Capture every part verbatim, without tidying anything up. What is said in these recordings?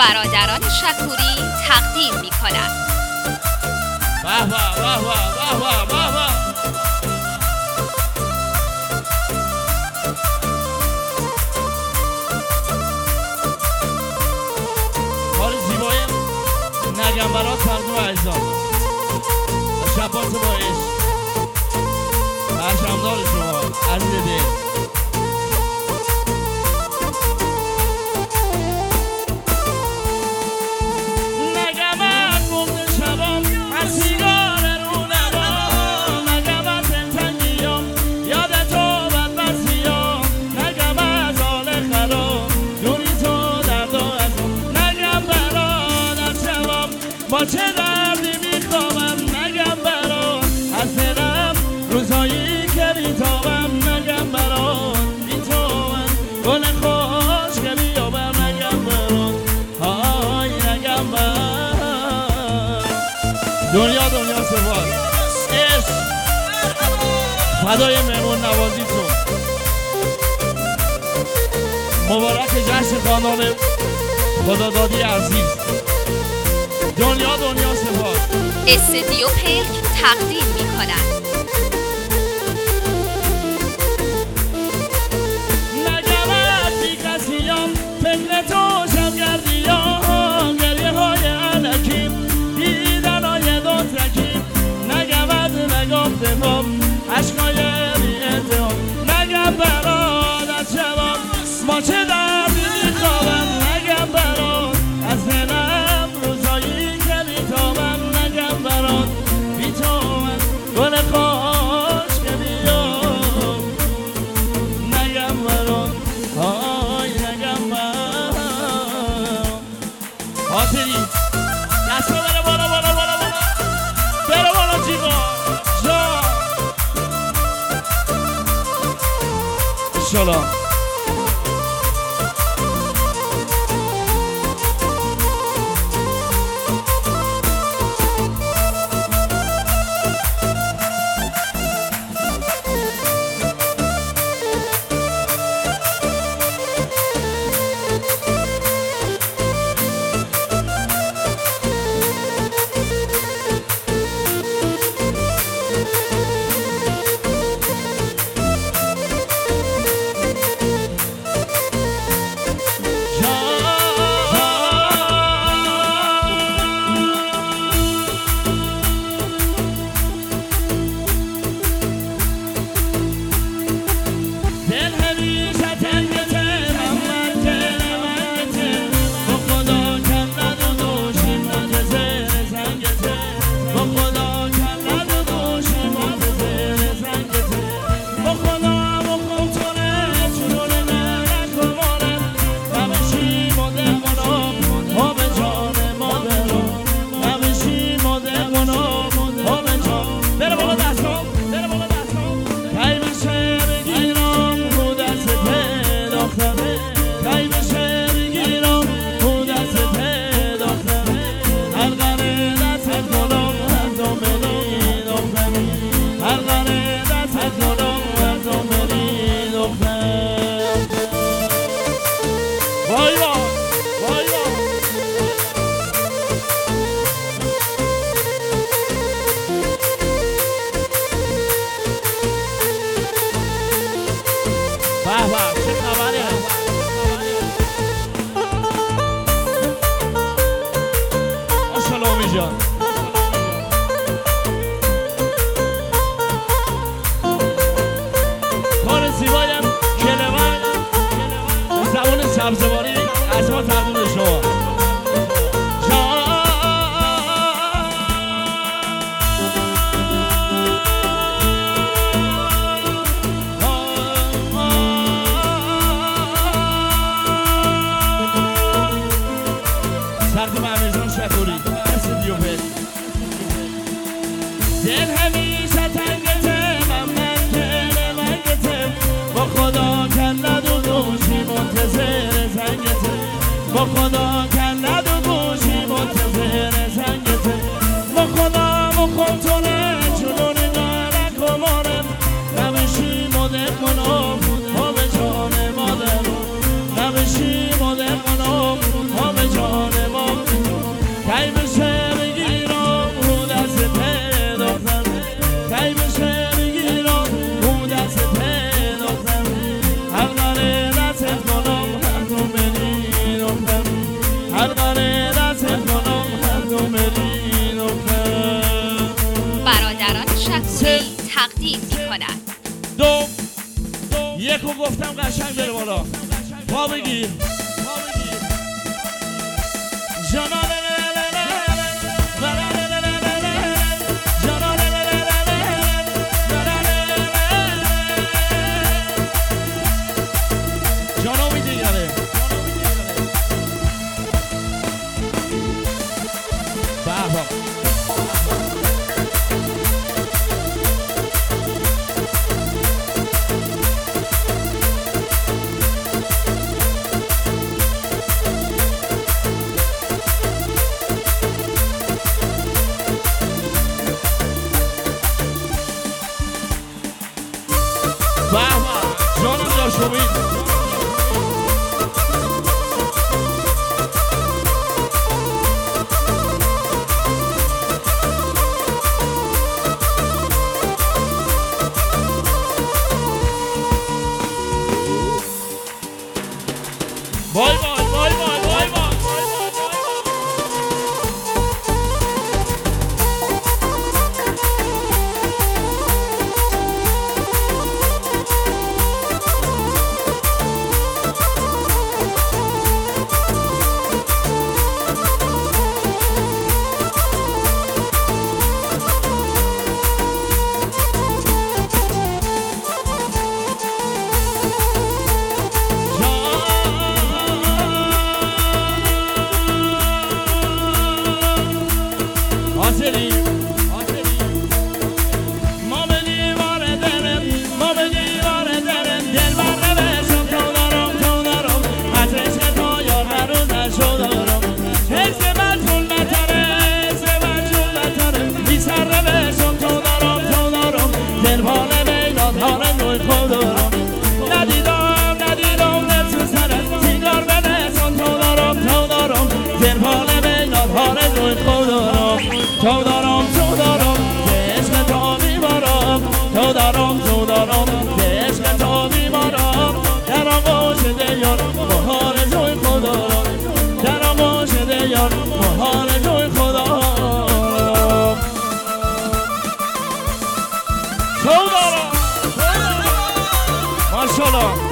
برادران شکوری تقدیم می کند. واه واه واه واه واه واه واه. کار زیبای نگنبرات مردم عزیزان شبات با عشق پرچمدار شما عزیز دل. با چه دردی میخوابم نگم برات، از دلم روزایی که بیتابم نگم برات، بیتابم گل خوش که بیابم نگم برات، های نگم برات. دنیا دنیا سپاس عشق فدای مهمون نوازیتون. مبارک جشن خانان خدادادی عزیز. دنیا دنیا سپاس. استودیو پلک تقدیم می کند. نگمت بی کسیم فکر تو شبگردیم، گریه های علکیم دیدن های دوترکیم، نگمت نگفتم عشقای بی اتهام، نگم برات از شبم با چه دردی میخوابم، نگم برات از دلم روزایی که بیتابم، نگم برات بیتابم گل خوش که بیام، نگم برات های نگم برات. خاطری دستا بره بالا بالا بالا بالا بره بالا جیغا جا انشالله. کار زیبایم کلمه زبان سبزواری از ما تقدیم شما. تقدیم امیرجان شکوری استودیو پلک. دل همیشه تنگته من من کله منگته، با خدا کند و گوشی منتظر زنگته، با خدا کند و گوشی منتظر زنگته، با خدا مخم تونه چونون دارک و مارم، نمیشی مدر منم همه جان مادرم، نمیشی مدر منم همه جان یکو گفتم قشنگ بره بالا. پا بگیر جانا جانا میدیگره بابا جانم دار شمید بای بای بای بای بای بای تو دارم تو دارم که عشق تو بیمارم تو دارم تو دارم که عشق تو بیمارم در آغوش دیار بهار جوی خدا در آغوش دیار بهار جوی خدا تو دارم ماشاءالله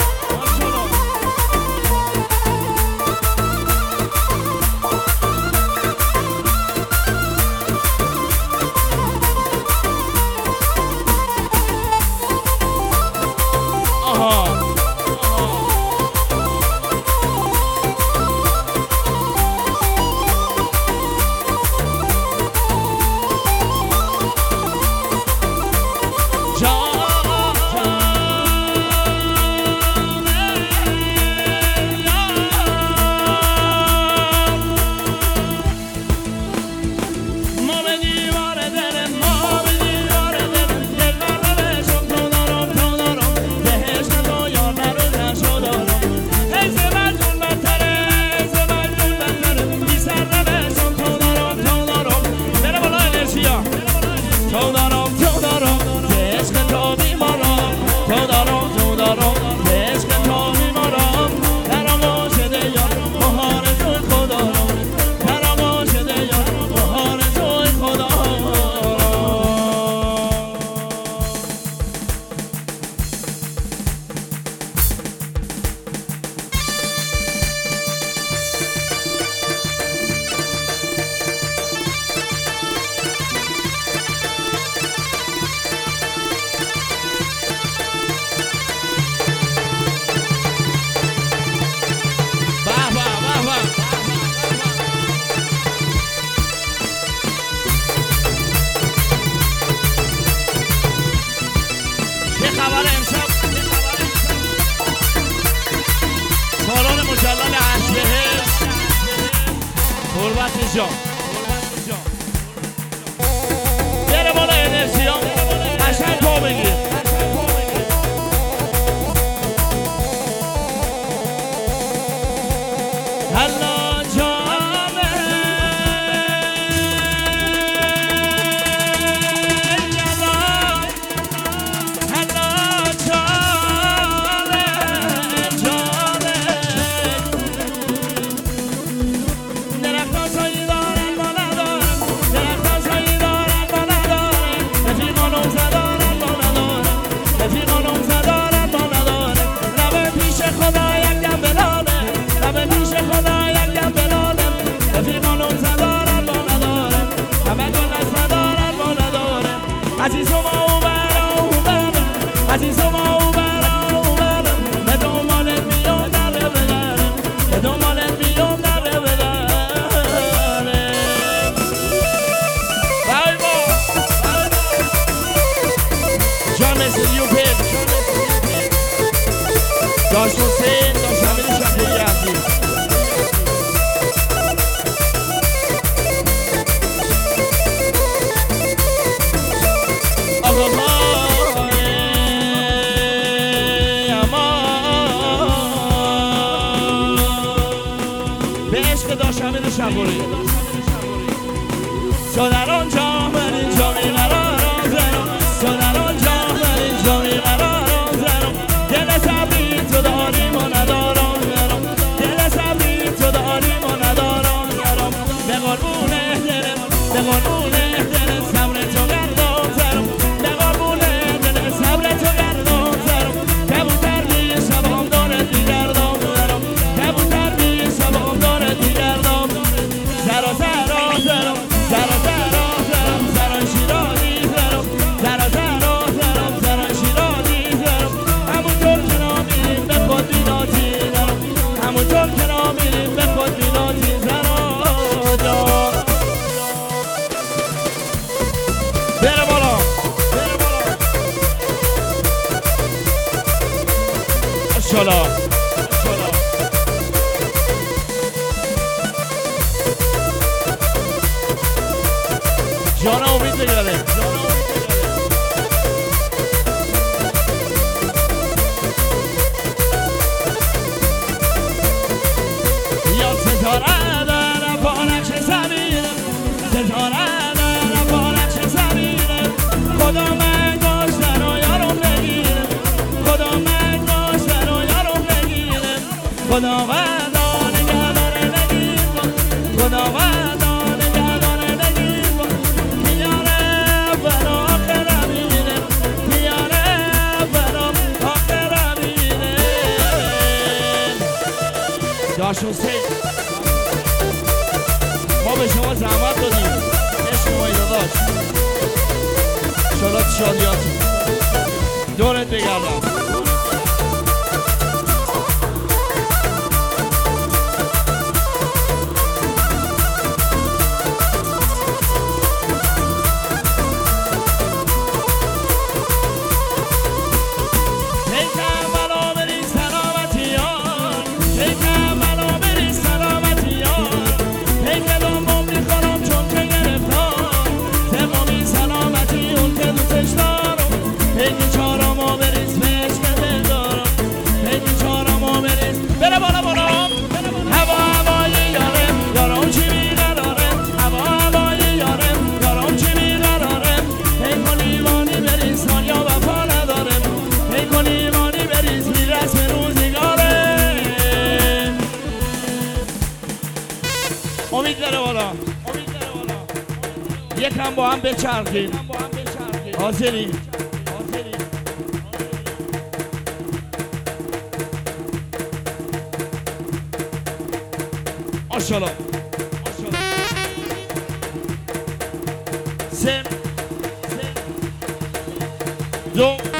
جلال اشبهش قربت جان بره بالا انرژی ها قشنگ پا بگیر الله جانه الله جانه جانه درخت سایی داره داش حسین داش امیر شکوری عزیز آقا بای امان به عشق داش امیر شکوری تو در آنجا من اینجا میقرارم زنم تو در آنجا من اینجا میقرارم زنم دل صبری تو داریم و ندارم زنم دل صبری تو داریم و ندارم زنم به قربونه دلم به قربونه دل صبر تو گردم زنم به قربونه دل صبر تو گردم زنم کبوتر بی شبام داره دیگردم زنم کبوتر بی شبام داره دیگردم زرا زرا زرم زرا زرا زرم زران شیرازی زرم زرا زرا زرم زران شیرازی زرم همونطور که نامیریم به خود بیناتی زرم همونطور که نامیریم به خود بیناتی زرا جان بره بالا بره بالا اشالا جانا امید بگره یا ستاره در پانکش زمینم ستاره در پانکش زمینم خدا من داشتن و یارم نگیرم خدا من داشتن و یارم نگیرم خدا وعدا نگهدار نگیرم خدا وعدا داش حسین ما به شما زحمت دادیم عشق ما ایراداش شادات شادیات دورت بگردم امید داره بالا یکم با هم بچرخیم حاضری ماشاءالله سه دو